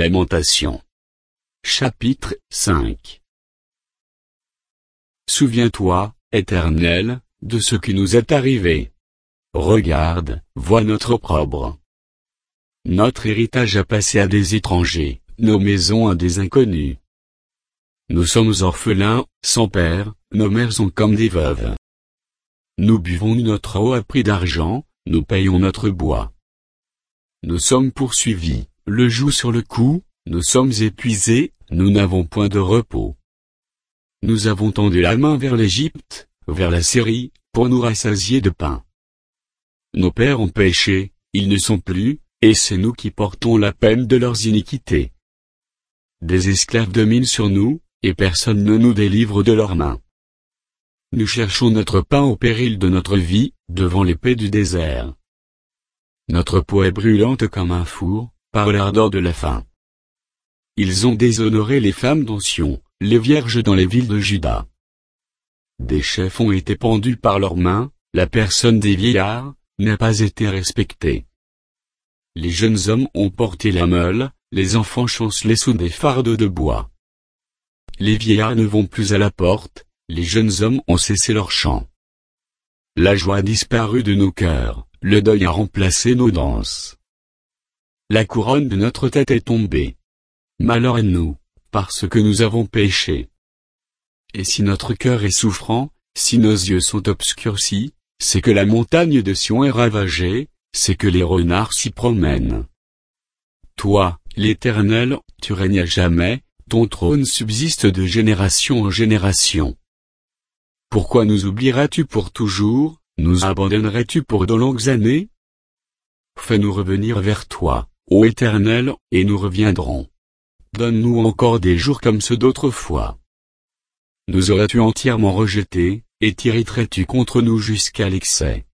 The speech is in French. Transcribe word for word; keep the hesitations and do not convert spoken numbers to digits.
Lamentation. Chapitre cinq. Souviens-toi, Éternel, de ce qui nous est arrivé. Regarde, vois notre opprobre. Notre héritage a passé à des étrangers, nos maisons à des inconnus. Nous sommes orphelins, sans père, nos mères sont comme des veuves. Nous buvons notre eau à prix d'argent, nous payons notre bois. Nous sommes poursuivis, le joug sur le cou, nous sommes épuisés, nous n'avons point de repos. Nous avons tendu la main vers l'Égypte, vers la Syrie, pour nous rassasier de pain. Nos pères ont péché, ils ne sont plus, et c'est nous qui portons la peine de leurs iniquités. Des esclaves dominent sur nous, et personne ne nous délivre de leurs mains. Nous cherchons notre pain au péril de notre vie, devant l'épée du désert. Notre peau est brûlante comme un four, par l'ardeur de la faim. Ils ont déshonoré les femmes d'Sion, les vierges dans les villes de Juda. Des chefs ont été pendus par leurs mains, la personne des vieillards n'a pas été respectée. Les jeunes hommes ont porté la meule, les enfants chancelaient sous des fardeaux de bois. Les vieillards ne vont plus à la porte, les jeunes hommes ont cessé leur chant. La joie a disparu de nos cœurs, le deuil a remplacé nos danses. La couronne de notre tête est tombée. Malheur à nous, parce que nous avons péché. Et si notre cœur est souffrant, si nos yeux sont obscurcis, c'est que la montagne de Sion est ravagée, c'est que les renards s'y promènent. Toi, l'Éternel, tu règnes à jamais, ton trône subsiste de génération en génération. Pourquoi nous oublieras-tu pour toujours, nous abandonnerais-tu pour de longues années? Fais-nous revenir vers toi, ô Éternel, et nous reviendrons. Donne-nous encore des jours comme ceux d'autrefois. Nous aurais-tu entièrement rejetés, et t'irriterais-tu contre nous jusqu'à l'excès?